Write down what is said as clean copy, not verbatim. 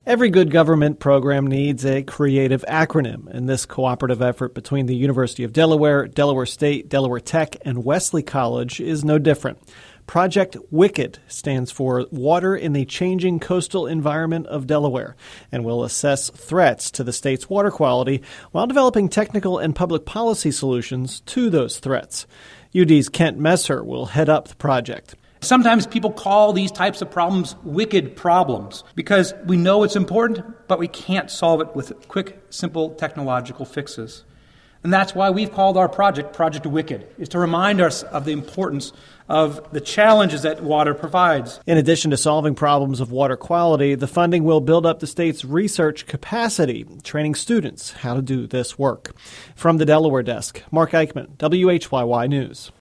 Every good government program needs a creative acronym, and this cooperative effort between the University of Delaware, Delaware State, Delaware Tech, and Wesley College is no different. Project WICKED stands for Water in the Changing Coastal Environment of Delaware and will assess threats to the state's water quality while developing technical and public policy solutions to those threats. UD's Kent Messer will head up the project. Sometimes people call these types of problems wicked problems because we know it's important, but we can't solve it with quick, simple technological fixes. And that's why we've called our project Project WICKED, is to remind us of the importance of the challenges that water provides. In addition to solving problems of water quality, the funding will build up the state's research capacity, training students how to do this work. From the Delaware desk, Mark Eichman, WHYY News.